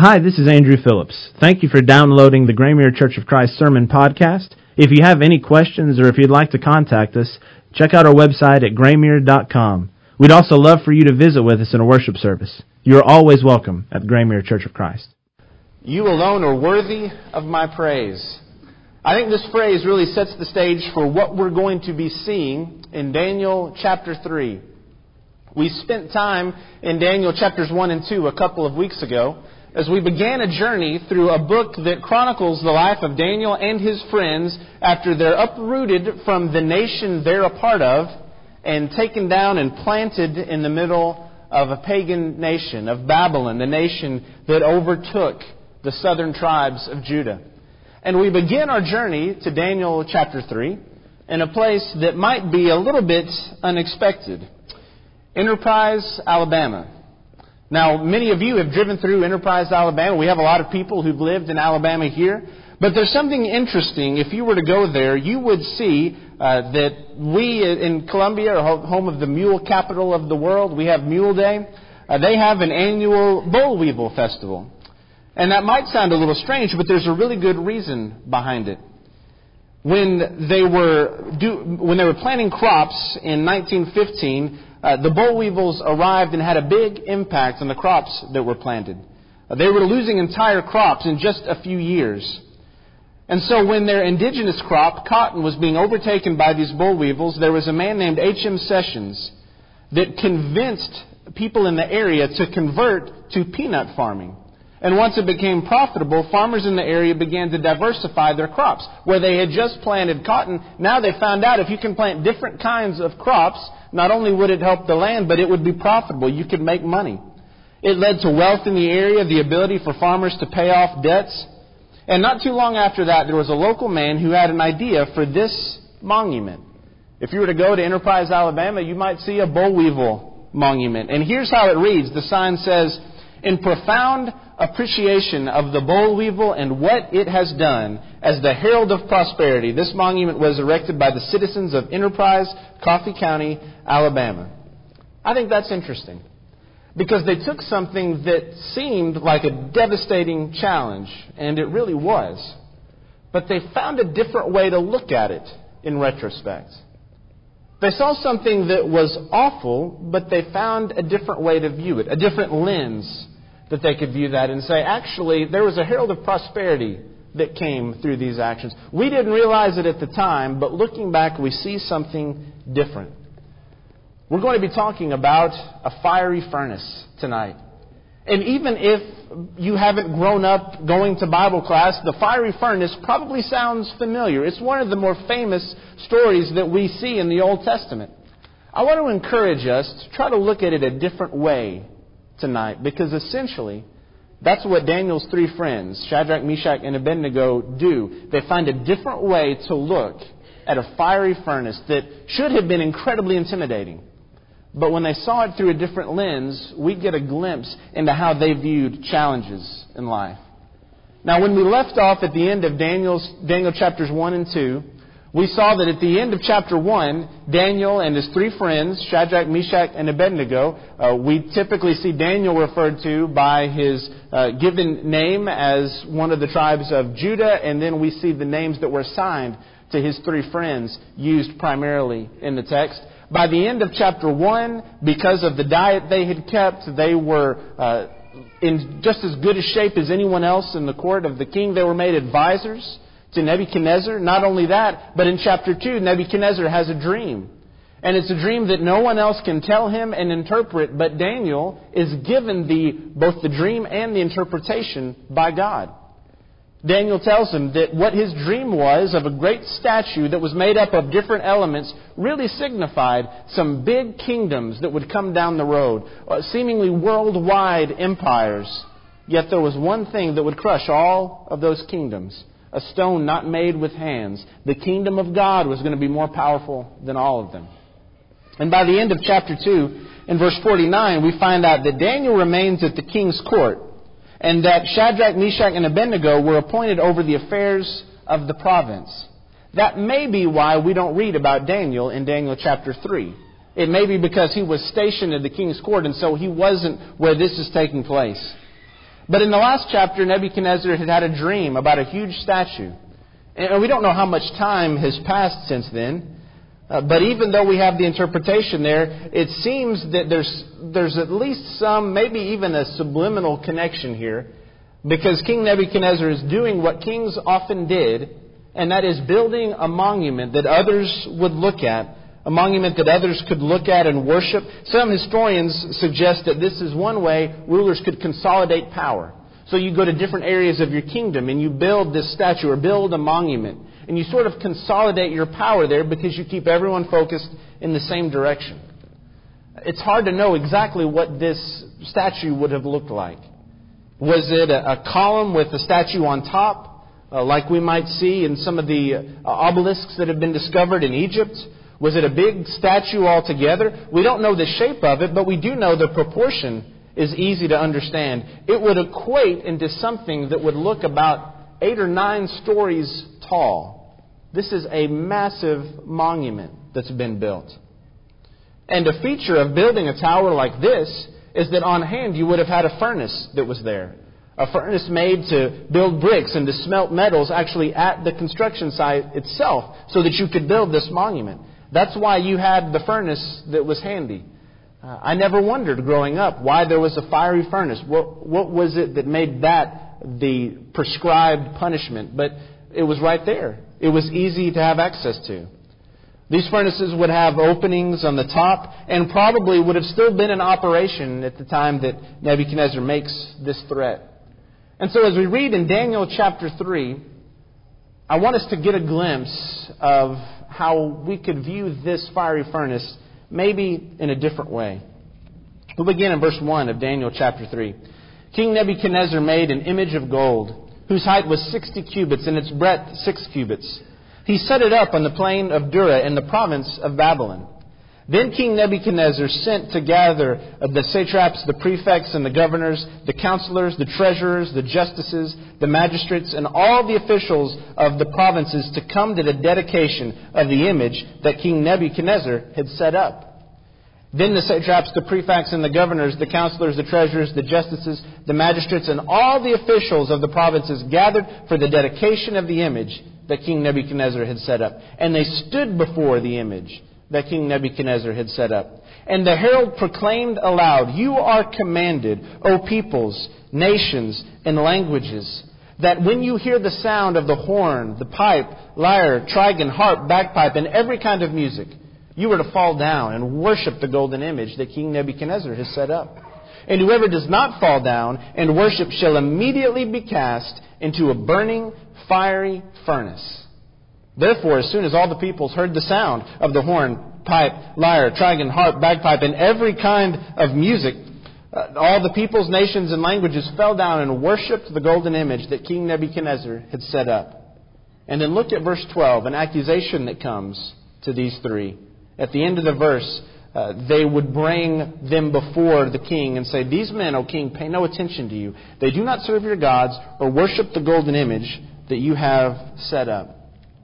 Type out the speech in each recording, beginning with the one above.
Hi, this is Andrew Phillips. Thank you for downloading the Graymere Church of Christ Sermon Podcast. If you have any questions or if you'd like to contact us, check out our website at graymere.com. We'd also love for you to visit with us in a worship service. You are always welcome at Graymere Church of Christ. You alone are worthy of my praise. I think this phrase really sets the stage for what we're going to be seeing in Daniel chapter 3. We spent time in Daniel chapters 1 and 2 a couple of weeks ago as we began a journey through a book that chronicles the life of Daniel and his friends after they're uprooted from the nation they're a part of and taken down and planted in the middle of a pagan nation, of Babylon, the nation that overtook the southern tribes of Judah. And we begin our journey to Daniel chapter 3 in a place that might be a little bit unexpected. Enterprise, Alabama. Now, many of you have driven through Enterprise, Alabama. We have a lot of people who've lived in Alabama here. But there's something interesting. If you were to go there, you would see that we in Columbia are home of the mule capital of the world. We have Mule Day. They have an annual boll weevil festival. And that might sound a little strange, but there's a really good reason behind it. When they were planting crops in 1915, the boll weevils arrived and had a big impact on the crops that were planted. They were losing entire crops in just a few years. And so when their indigenous crop, cotton, was being overtaken by these boll weevils, there was a man named H.M. Sessions that convinced people in the area to convert to peanut farming. And once it became profitable, farmers in the area began to diversify their crops. Where they had just planted cotton, now they found out if you can plant different kinds of crops, not only would it help the land, but it would be profitable. You could make money. It led to wealth in the area, the ability for farmers to pay off debts. And not too long after that, there was a local man who had an idea for this monument. If you were to go to Enterprise, Alabama, you might see a boll weevil monument. And here's how it reads. The sign says, "In profound appreciation of the boll weevil and what it has done as the herald of prosperity, this monument was erected by the citizens of Enterprise, Coffee County, Alabama." I think that's interesting because they took something that seemed like a devastating challenge, and it really was. But they found a different way to look at it in retrospect. They saw something that was awful, but they found a different way to view it, a different lens that they could view that and say, actually, there was a herald of prosperity that came through these actions. We didn't realize it at the time, but looking back, we see something different. We're going to be talking about a fiery furnace tonight. And even if you haven't grown up going to Bible class, the fiery furnace probably sounds familiar. It's one of the more famous stories that we see in the Old Testament. I want to encourage us to try to look at it a different way tonight, because essentially that's what Daniel's three friends, Shadrach, Meshach, and Abednego, do. They find a different way to look at a fiery furnace that should have been incredibly intimidating. But when they saw it through a different lens, we get a glimpse into how they viewed challenges in life. Now, when we left off at the end of Daniel chapters 1 and 2, we saw that at the end of chapter 1, Daniel and his three friends, Shadrach, Meshach, and Abednego, we typically see Daniel referred to by his given name as one of the tribes of Judah, and then we see the names that were assigned to his three friends used primarily in the text. By the end of chapter 1, because of the diet they had kept, they were in just as good a shape as anyone else in the court of the king. They were made advisors to Nebuchadnezzar. Not only that, but in chapter 2, Nebuchadnezzar has a dream. And it's a dream that no one else can tell him and interpret, but Daniel is given both the dream and the interpretation by God. Daniel tells him that what his dream was of a great statue that was made up of different elements really signified some big kingdoms that would come down the road, seemingly worldwide empires. Yet there was one thing that would crush all of those kingdoms. A stone not made with hands. The kingdom of God was going to be more powerful than all of them. And by the end of chapter 2, in verse 49, we find out that Daniel remains at the king's court, and that Shadrach, Meshach, and Abednego were appointed over the affairs of the province. That may be why we don't read about Daniel in Daniel chapter 3. It may be because he was stationed at the king's court, and so he wasn't where this is taking place. But in the last chapter, Nebuchadnezzar had had a dream about a huge statue. And we don't know how much time has passed since then. But even though we have the interpretation there, it seems that there's at least some, maybe even a subliminal connection here. Because King Nebuchadnezzar is doing what kings often did, and that is building a monument that others would look at, a monument that others could look at and worship. Some historians suggest that this is one way rulers could consolidate power. So you go to different areas of your kingdom and you build this statue or build a monument. And you sort of consolidate your power there because you keep everyone focused in the same direction. It's hard to know exactly what this statue would have looked like. Was it a column with a statue on top, like we might see in some of the obelisks that have been discovered in Egypt? Was it a big statue altogether? We don't know the shape of it, but we do know the proportion is easy to understand. It would equate into something that would look about 8 or 9 stories tall. This is a massive monument that's been built. And a feature of building a tower like this is that on hand you would have had a furnace that was there. A furnace made to build bricks and to smelt metals actually at the construction site itself so that you could build this monument. That's why you had the furnace that was handy. I never wondered growing up why there was a fiery furnace. What was it that made that the prescribed punishment? But it was right there. It was easy to have access to. These furnaces would have openings on the top and probably would have still been in operation at the time that Nebuchadnezzar makes this threat. And so as we read in Daniel chapter 3, I want us to get a glimpse of how we could view this fiery furnace maybe in a different way. We'll begin in verse 1 of Daniel chapter 3. King Nebuchadnezzar made an image of gold, whose height was 60 cubits and its breadth 6 cubits. He set it up on the plain of Dura in the province of Babylon. Then King Nebuchadnezzar sent to gather the satraps, the prefects, and the governors, the counselors, the treasurers, the justices, the magistrates, and all the officials of the provinces to come to the dedication of the image that King Nebuchadnezzar had set up. Then the satraps, the prefects, and the governors, the counselors, the treasurers, the justices, the magistrates, and all the officials of the provinces gathered for the dedication of the image that King Nebuchadnezzar had set up. And they stood before the image that King Nebuchadnezzar had set up. And the herald proclaimed aloud, "You are commanded, O peoples, nations, and languages, that when you hear the sound of the horn, the pipe, lyre, trigon, harp, bagpipe, and every kind of music, you are to fall down and worship the golden image that King Nebuchadnezzar has set up. And whoever does not fall down and worship shall immediately be cast into a burning, fiery furnace." Therefore, as soon as all the peoples heard the sound of the horn, pipe, lyre, trigon, harp, bagpipe, and every kind of music, all the peoples, nations, and languages fell down and worshipped the golden image that King Nebuchadnezzar had set up. And then look at verse 12, an accusation that comes to these three. At the end of the verse, they would bring them before the king and say, "These men, O king, pay no attention to you. They do not serve your gods or worship the golden image that you have set up."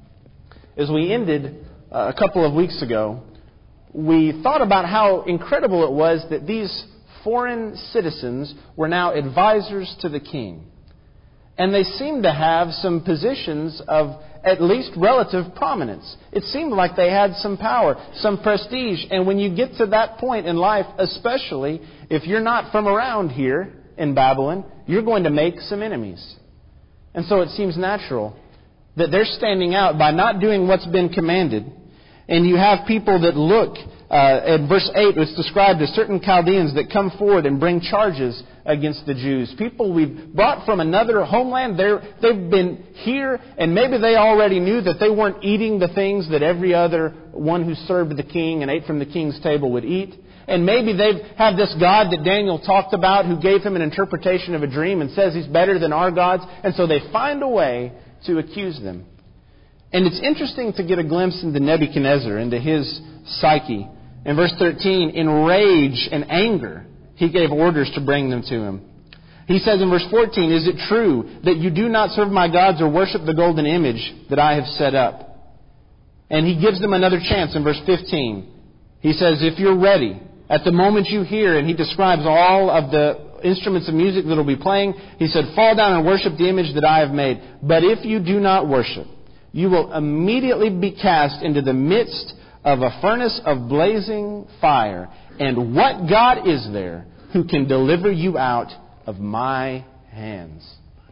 As we ended a couple of weeks ago, we thought about how incredible it was that these foreign citizens were now advisors to the king. And they seemed to have some positions of at least relative prominence. It seemed like they had some power, some prestige. And when you get to that point in life, especially if you're not from around here in Babylon, you're going to make some enemies. And so it seems natural that they're standing out by not doing what's been commanded. And you have people that look, in verse 8, it's described as certain Chaldeans that come forward and bring charges against the Jews. People we've brought from another homeland, they've been here, and maybe they already knew that they weren't eating the things that every other one who served the king and ate from the king's table would eat. And maybe they have this God that Daniel talked about who gave him an interpretation of a dream and says he's better than our gods. And so they find a way to accuse them. And it's interesting to get a glimpse into Nebuchadnezzar, into his psyche. In verse 13, in rage and anger, he gave orders to bring them to him. He says in verse 14, "Is it true that you do not serve my gods or worship the golden image that I have set up?" And he gives them another chance in verse 15. He says, "If you're ready, at the moment you hear," and he describes all of the instruments of music that will be playing. He said, fall down and worship the image that I have made. But if you do not worship, you will immediately be cast into the midst of a furnace of blazing fire. And what God is there who can deliver you out of my hands?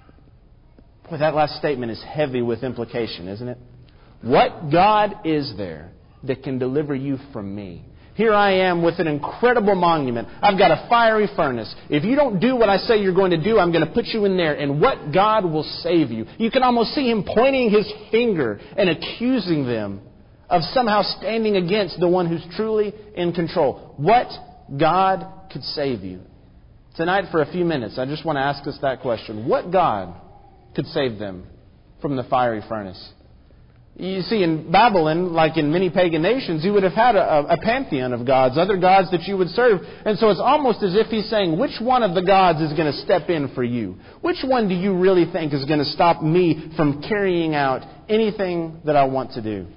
Boy, that last statement is heavy with implication, isn't it? What God is there that can deliver you from me? Here I am with an incredible monument. I've got a fiery furnace. If you don't do what I say you're going to do, I'm going to put you in there. And what God will save you? You can almost see Him pointing His finger and accusing them of somehow standing against the one who's truly in control. What God could save you? Tonight, for a few minutes, I just want to ask us that question. What God could save them from the fiery furnace? You see, in Babylon, like in many pagan nations, you would have had a pantheon of gods, other gods that you would serve. And so it's almost as if He's saying, which one of the gods is going to step in for you? Which one do you really think is going to stop me from carrying out anything that I want to do?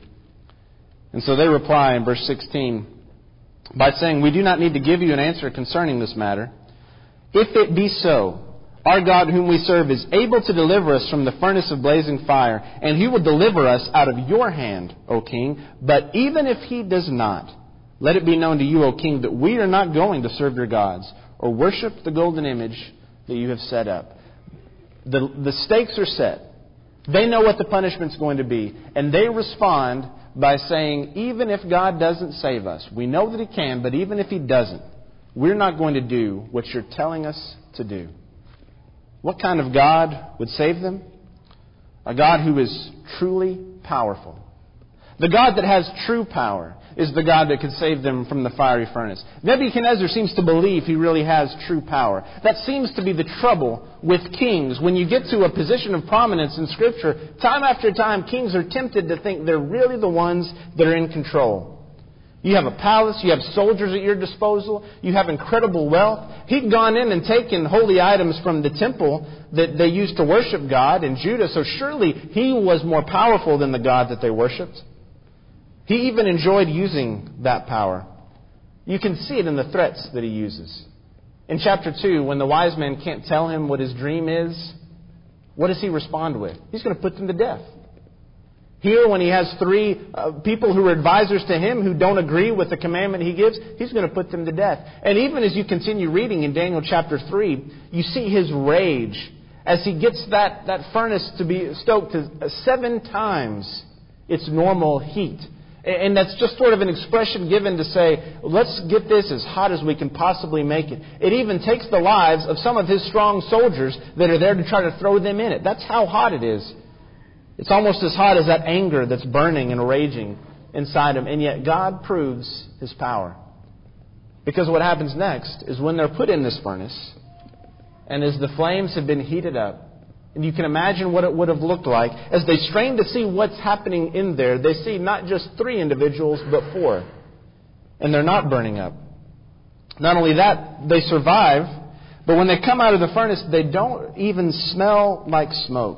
And so they reply in verse 16 by saying, we do not need to give you an answer concerning this matter. If it be so, our God whom we serve is able to deliver us from the furnace of blazing fire, and He will deliver us out of your hand, O king. But even if He does not, let it be known to you, O king, that we are not going to serve your gods or worship the golden image that you have set up. The stakes are set. They know what the punishment's going to be. And they respond by saying, even if God doesn't save us, we know that He can, but even if He doesn't, we're not going to do what you're telling us to do. What kind of God would save them? A God who is truly powerful. The God that has true power is the God that could save them from the fiery furnace. Nebuchadnezzar seems to believe he really has true power. That seems to be the trouble with kings. When you get to a position of prominence in Scripture, time after time, kings are tempted to think they're really the ones that are in control. You have a palace, you have soldiers at your disposal, you have incredible wealth. He'd gone in and taken holy items from the temple that they used to worship God in Judah, so surely he was more powerful than the God that they worshipped. He even enjoyed using that power. You can see it in the threats that he uses. In chapter 2, when the wise men can't tell him what his dream is, what does he respond with? He's going to put them to death. Here, when he has 3 people who are advisors to him who don't agree with the commandment he gives, he's going to put them to death. And even as you continue reading in Daniel chapter 3, you see his rage as he gets that furnace to be stoked to 7 times its normal heat. And that's just sort of an expression given to say, let's get this as hot as we can possibly make it. It even takes the lives of some of his strong soldiers that are there to try to throw them in it. That's how hot it is. It's almost as hot as that anger that's burning and raging inside him. And yet God proves His power. Because what happens next is when they're put in this furnace, and as the flames have been heated up, and you can imagine what it would have looked like, as they strain to see what's happening in there, they see not just 3 individuals, but 4. And they're not burning up. Not only that, they survive, but when they come out of the furnace, they don't even smell like smoke.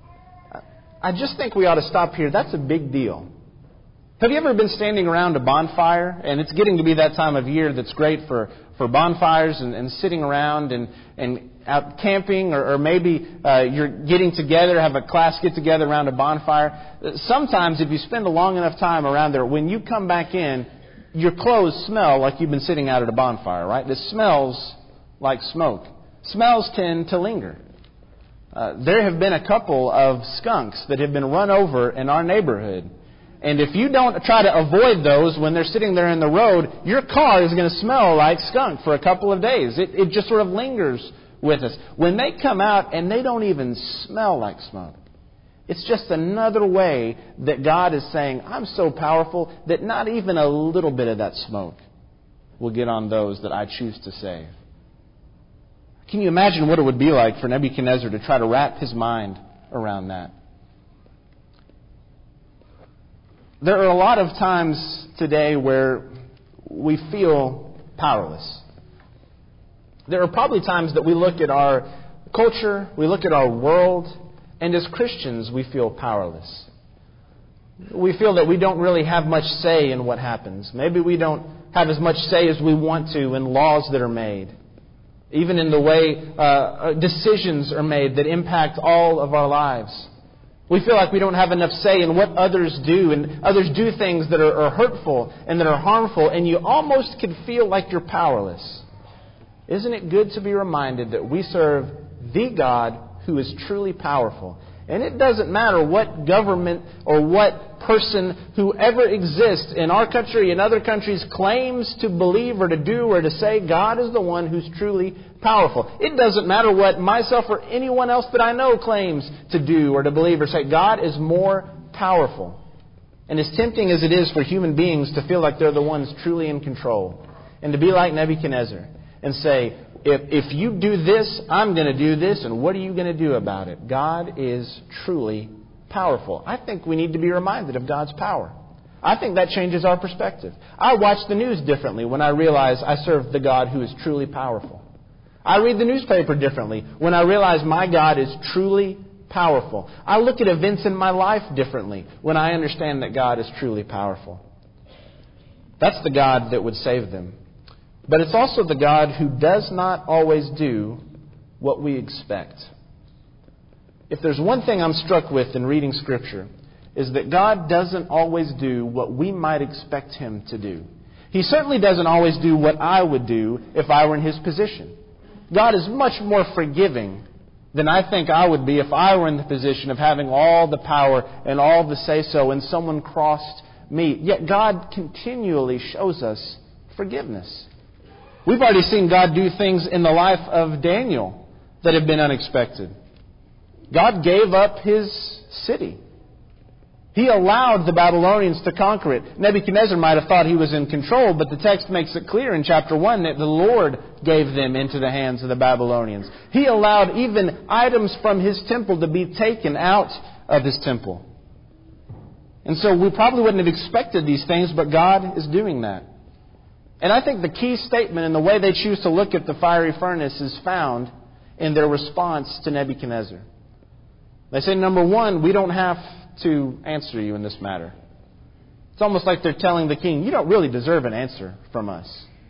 I just think we ought to stop here. That's a big deal. Have you ever been standing around a bonfire? And it's getting to be that time of year that's great for bonfires and sitting around and out camping, or maybe you're getting together, have a class get together around a bonfire. Sometimes if you spend a long enough time around there, when you come back in, your clothes smell like you've been sitting out at a bonfire, right? This smells like smoke. Smells tend to linger. There have been a couple of skunks that have been run over in our neighborhood. And if you don't try to avoid those when they're sitting there in the road, your car is going to smell like skunk for a couple of days. It just sort of lingers with us. When they come out and they don't even smell like smoke, it's just another way that God is saying, I'm so powerful that not even a little bit of that smoke will get on those that I choose to save. Can you imagine what it would be like for Nebuchadnezzar to try to wrap his mind around that? There are a lot of times today where we feel powerless. There are probably times that we look at our culture, we look at our world, and as Christians we feel powerless. We feel that we don't really have much say in what happens. Maybe we don't have as much say as we want to in laws that are made. even in the way decisions are made that impact all of our lives. We feel like we don't have enough say in what others do, and others do things that are hurtful and that are harmful, and you almost can feel like you're powerless. Isn't it good to be reminded that we serve the God who is truly powerful? And it doesn't matter what government or what person, whoever exists in our country and other countries, claims to believe or to do or to say, God is the one who's truly powerful. It doesn't matter what myself or anyone else that I know claims to do or to believe or say. God is more powerful. And as tempting as it is for human beings to feel like they're the ones truly in control, and to be like Nebuchadnezzar and say, if you do this, I'm going to do this, and what are you going to do about it? God is truly powerful. I think we need to be reminded of God's power. I think that changes our perspective. I watch the news differently when I realize I serve the God who is truly powerful. I read the newspaper differently when I realize my God is truly powerful. I look at events in my life differently when I understand that God is truly powerful. That's the God that would save them. But it's also the God who does not always do what we expect. If there's one thing I'm struck with in reading Scripture, is that God doesn't always do what we might expect Him to do. He certainly doesn't always do what I would do if I were in His position. God is much more forgiving than I think I would be if I were in the position of having all the power and all the say-so and someone crossed me. Yet God continually shows us forgiveness. We've already seen God do things in the life of Daniel that have been unexpected. God gave up His city. He allowed the Babylonians to conquer it. Nebuchadnezzar might have thought he was in control, but the text makes it clear in chapter 1 that the Lord gave them into the hands of the Babylonians. He allowed even items from His temple to be taken out of His temple. And so we probably wouldn't have expected these things, but God is doing that. And I think the key statement in the way they choose to look at the fiery furnace is found in their response to Nebuchadnezzar. They say, number one, we don't have to answer you in this matter. It's almost like they're telling the king, you don't really deserve an answer from us.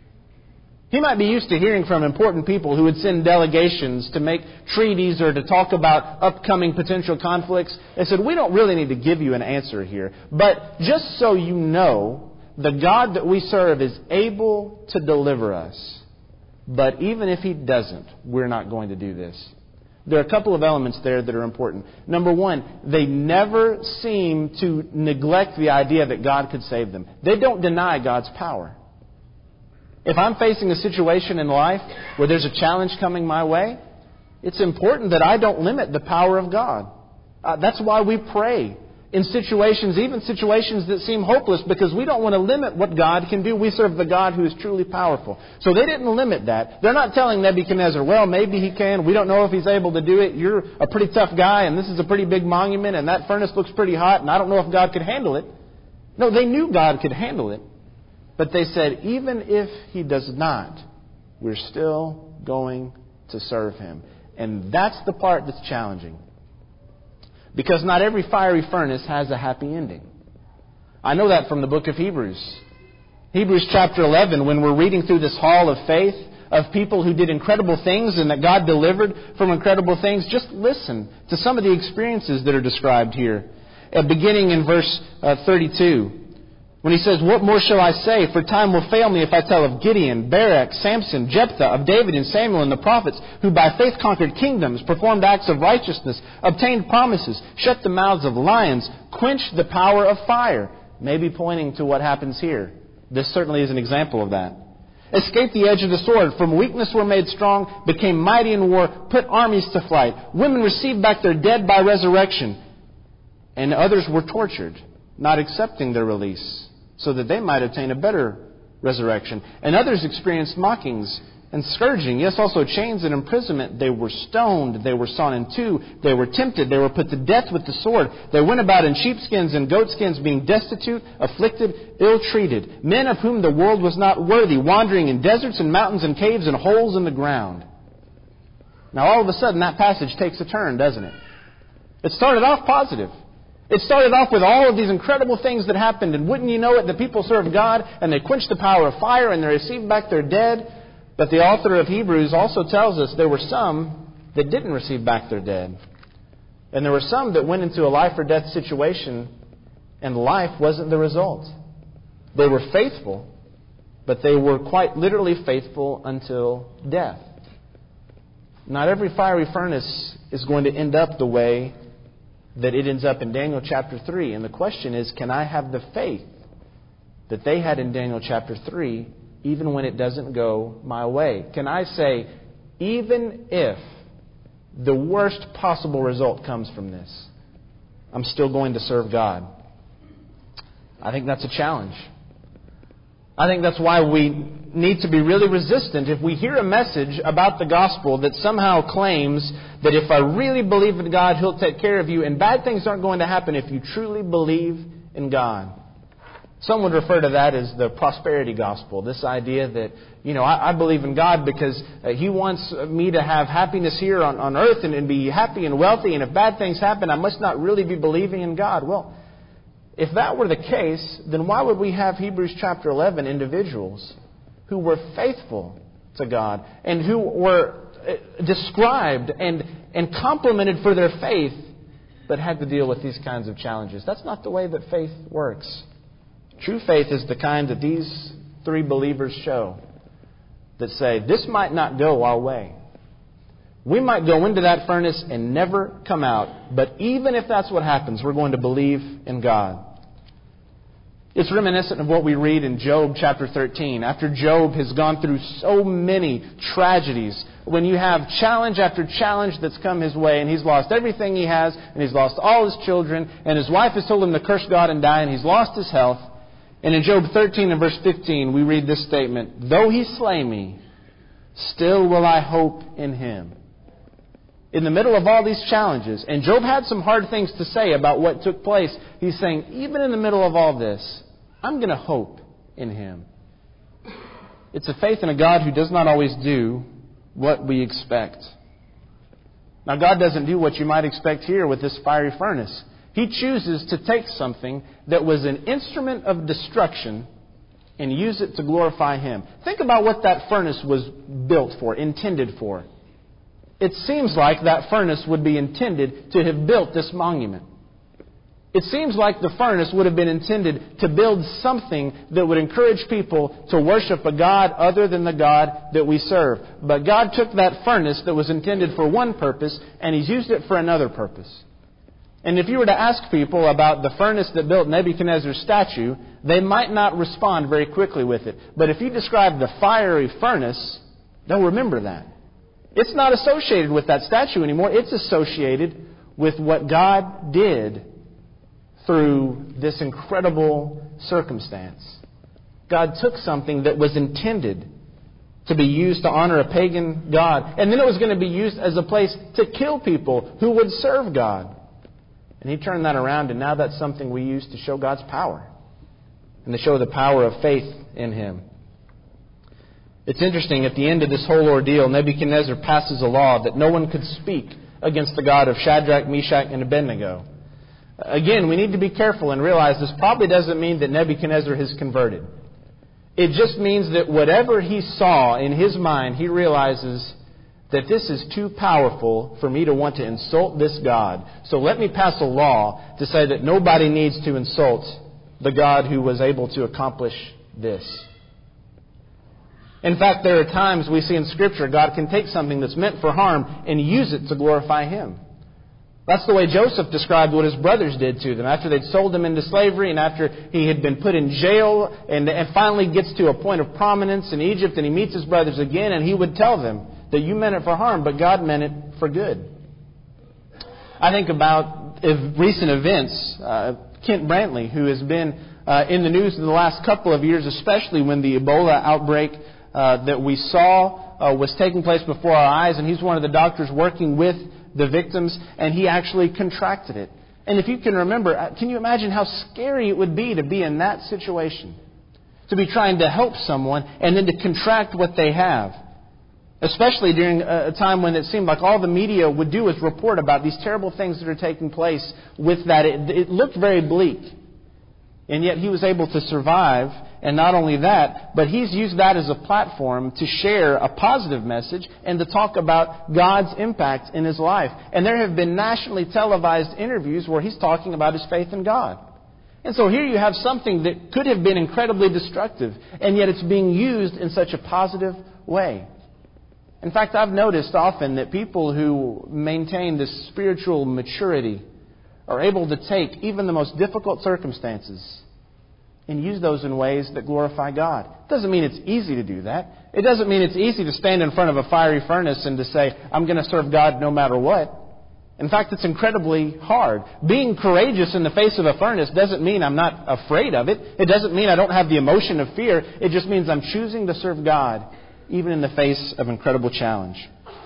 He might be used to hearing from important people who would send delegations to make treaties or to talk about upcoming potential conflicts. They said, we don't really need to give you an answer here. But just so you know, the God that we serve is able to deliver us. But even if He doesn't, we're not going to do this. There are a couple of elements there that are important. Number one, they never seem to neglect the idea that God could save them. They don't deny God's power. If I'm facing a situation in life where there's a challenge coming my way, it's important that I don't limit the power of God. That's why we pray in situations, even situations that seem hopeless, because we don't want to limit what God can do. We serve the God who is truly powerful. So they didn't limit that. They're not telling Nebuchadnezzar, well, maybe he can. We don't know if he's able to do it. You're a pretty tough guy, and this is a pretty big monument, and that furnace looks pretty hot, and I don't know if God could handle it. No, they knew God could handle it. But they said, even if He does not, we're still going to serve Him. And that's the part that's challenging. Because not every fiery furnace has a happy ending. I know that from the book of Hebrews. Hebrews chapter 11, when we're reading through this hall of faith of people who did incredible things and that God delivered from incredible things, just listen to some of the experiences that are described here. Beginning in verse 32. When he says, what more shall I say? For time will fail me if I tell of Gideon, Barak, Samson, Jephthah, of David and Samuel and the prophets, who by faith conquered kingdoms, performed acts of righteousness, obtained promises, shut the mouths of lions, quenched the power of fire. Maybe pointing to what happens here. This certainly is an example of that. Escaped the edge of the sword. From weakness were made strong, became mighty in war, put armies to flight. Women received back their dead by resurrection. And others were tortured, not accepting their release, so that they might obtain a better resurrection. And others experienced mockings and scourging, yes, also chains and imprisonment. They were stoned, they were sawn in two, they were tempted, they were put to death with the sword. They went about in sheepskins and goatskins, being destitute, afflicted, ill-treated. Men of whom the world was not worthy, wandering in deserts and mountains and caves and holes in the ground. Now all of a sudden that passage takes a turn, doesn't it? It started off positive. It started off with all of these incredible things that happened, and wouldn't you know it, the people served God, and they quenched the power of fire, and they received back their dead. But the author of Hebrews also tells us there were some that didn't receive back their dead. And there were some that went into a life or death situation and life wasn't the result. They were faithful, but they were quite literally faithful until death. Not every fiery furnace is going to end up the way that it ends up in Daniel chapter 3. And the question is, can I have the faith that they had in Daniel chapter 3, even when it doesn't go my way? Can I say, even if the worst possible result comes from this, I'm still going to serve God? I think that's a challenge. I think that's why we need to be really resistant if we hear a message about the gospel that somehow claims that if I really believe in God, He'll take care of you, and bad things aren't going to happen if you truly believe in God. Some would refer to that as the prosperity gospel. This idea that, I believe in God because He wants me to have happiness here on earth and be happy and wealthy, and if bad things happen, I must not really be believing in God. Well, if that were the case, then why would we have Hebrews chapter 11 individuals who were faithful to God and who were described and complimented for their faith, but had to deal with these kinds of challenges? That's not the way that faith works. True faith is the kind that these three believers show, that say, this might not go our way. We might go into that furnace and never come out, but even if that's what happens, we're going to believe in God. It's reminiscent of what we read in Job chapter 13. After Job has gone through so many tragedies, when you have challenge after challenge that's come his way, and he's lost everything he has, and he's lost all his children, and his wife has told him to curse God and die, and he's lost his health. And in Job 13 and verse 15, we read this statement, though He slay me, still will I hope in Him. In the middle of all these challenges, and Job had some hard things to say about what took place, he's saying, even in the middle of all this, I'm going to hope in Him. It's a faith in a God who does not always do what we expect. Now, God doesn't do what you might expect here with this fiery furnace. He chooses to take something that was an instrument of destruction and use it to glorify Him. Think about what that furnace was built for, intended for. It seems like that furnace would be intended to have built this monument. It seems like the furnace would have been intended to build something that would encourage people to worship a God other than the God that we serve. But God took that furnace that was intended for one purpose and He's used it for another purpose. And if you were to ask people about the furnace that built Nebuchadnezzar's statue, they might not respond very quickly with it. But if you describe the fiery furnace, they'll remember that. It's not associated with that statue anymore. It's associated with what God did through this incredible circumstance. God took something that was intended to be used to honor a pagan god, and then it was going to be used as a place to kill people who would serve God. And He turned that around, and now that's something we use to show God's power and to show the power of faith in Him. It's interesting, at the end of this whole ordeal, Nebuchadnezzar passes a law that no one could speak against the God of Shadrach, Meshach, and Abednego. Again, we need to be careful and realize this probably doesn't mean that Nebuchadnezzar has converted. It just means that whatever he saw in his mind, he realizes that this is too powerful for me to want to insult this God. So let me pass a law to say that nobody needs to insult the God who was able to accomplish this. In fact, there are times we see in Scripture God can take something that's meant for harm and use it to glorify Him. That's the way Joseph described what his brothers did to them. After they'd sold him into slavery and after he had been put in jail and finally gets to a point of prominence in Egypt and he meets his brothers again and he would tell them that you meant it for harm, but God meant it for good. I think about recent events. Kent Brantley, who has been in the news in the last couple of years, especially when the Ebola outbreak that we saw was taking place before our eyes, and he's one of the doctors working with the victims, and he actually contracted it. And if you can remember, can you imagine how scary it would be to be in that situation? To be trying to help someone and then to contract what they have. Especially during a time when it seemed like all the media would do is report about these terrible things that are taking place with that. It looked very bleak. And yet he was able to survive, and not only that, but he's used that as a platform to share a positive message and to talk about God's impact in his life. And there have been nationally televised interviews where he's talking about his faith in God. And so here you have something that could have been incredibly destructive, and yet it's being used in such a positive way. In fact, I've noticed often that people who maintain this spiritual maturity are able to take even the most difficult circumstances and use those in ways that glorify God. It doesn't mean it's easy to do that. It doesn't mean it's easy to stand in front of a fiery furnace and to say, I'm going to serve God no matter what. In fact, it's incredibly hard. Being courageous in the face of a furnace doesn't mean I'm not afraid of it. It doesn't mean I don't have the emotion of fear. It just means I'm choosing to serve God even in the face of incredible challenge.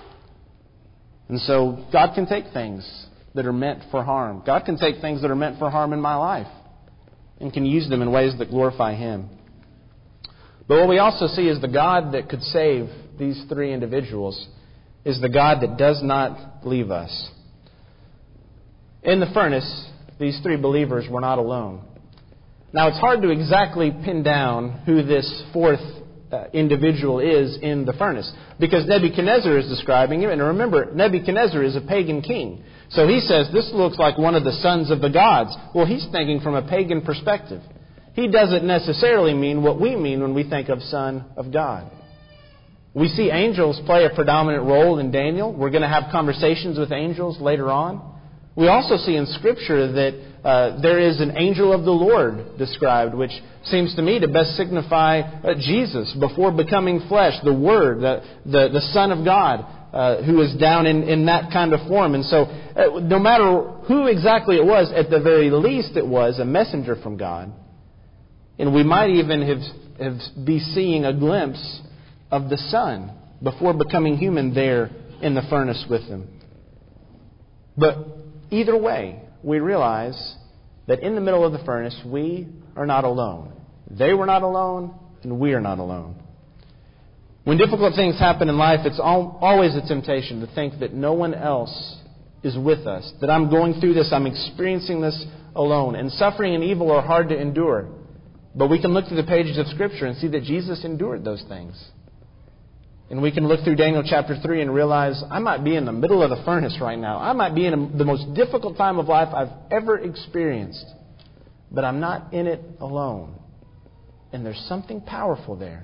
And so God can take things that are meant for harm. God can take things that are meant for harm in my life and can use them in ways that glorify Him. But what we also see is the God that could save these three individuals is the God that does not leave us. In the furnace, these three believers were not alone. Now, it's hard to exactly pin down who this fourth individual is in the furnace, because Nebuchadnezzar is describing him. And remember, Nebuchadnezzar is a pagan king. So he says, this looks like one of the sons of the gods. Well, he's thinking from a pagan perspective. He doesn't necessarily mean what we mean when we think of Son of God. We see angels play a predominant role in Daniel. We're going to have conversations with angels later on. We also see in Scripture that there is an angel of the Lord described, which seems to me to best signify Jesus before becoming flesh, the Word, the Son of God, who is down in that kind of form. And so no matter who exactly it was, at the very least it was a messenger from God. And we might even be seeing a glimpse of the Son before becoming human there in the furnace with Him. But either way, we realize that in the middle of the furnace, we are not alone. They were not alone, and we are not alone. When difficult things happen in life, it's always a temptation to think that no one else is with us, that I'm going through this, I'm experiencing this alone. And suffering and evil are hard to endure. But we can look through the pages of Scripture and see that Jesus endured those things. And we can look through Daniel chapter 3 and realize I might be in the middle of the furnace right now. I might be in the most difficult time of life I've ever experienced. But I'm not in it alone. And there's something powerful there.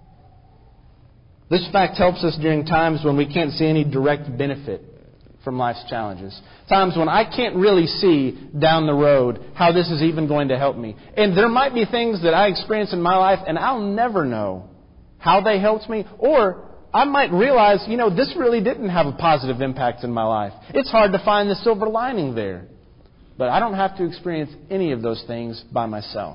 This fact helps us during times when we can't see any direct benefit from life's challenges. Times when I can't really see down the road how this is even going to help me. And there might be things that I experience in my life and I'll never know how they helped me, or I might realize, this really didn't have a positive impact in my life. It's hard to find the silver lining there. But I don't have to experience any of those things by myself.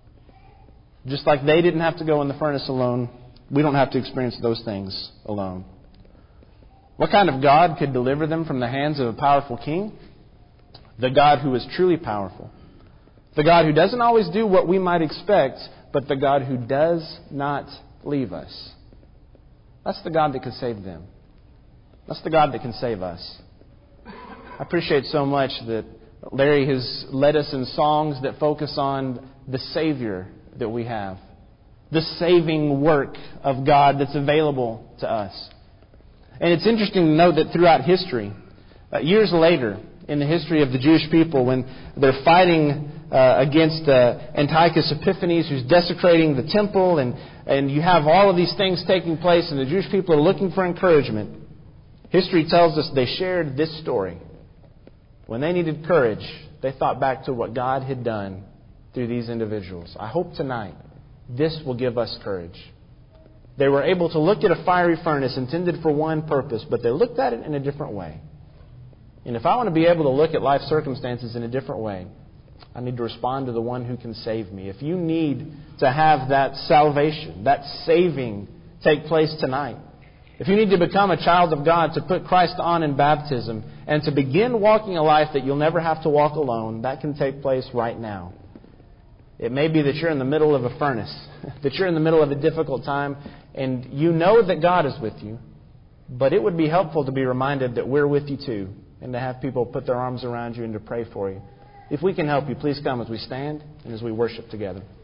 Just like they didn't have to go in the furnace alone, we don't have to experience those things alone. What kind of God could deliver them from the hands of a powerful king? The God who is truly powerful. The God who doesn't always do what we might expect, but the God who does not leave us. That's the God that can save them. That's the God that can save us. I appreciate so much that Larry has led us in songs that focus on the Savior that we have. The saving work of God that's available to us. And it's interesting to note that throughout history, years later, in the history of the Jewish people, when they're fighting against Antiochus Epiphanes, who's desecrating the temple, and you have all of these things taking place, and the Jewish people are looking for encouragement, history tells us they shared this story. When they needed courage, they thought back to what God had done through these individuals. I hope tonight this will give us courage. They were able to look at a fiery furnace intended for one purpose, but they looked at it in a different way. And if I want to be able to look at life circumstances in a different way, I need to respond to the one who can save me. If you need to have that salvation, that saving take place tonight, if you need to become a child of God, to put Christ on in baptism, and to begin walking a life that you'll never have to walk alone, that can take place right now. It may be that you're in the middle of a furnace, that you're in the middle of a difficult time, and you know that God is with you, but it would be helpful to be reminded that we're with you too, and to have people put their arms around you and to pray for you. If we can help you, please come as we stand and as we worship together.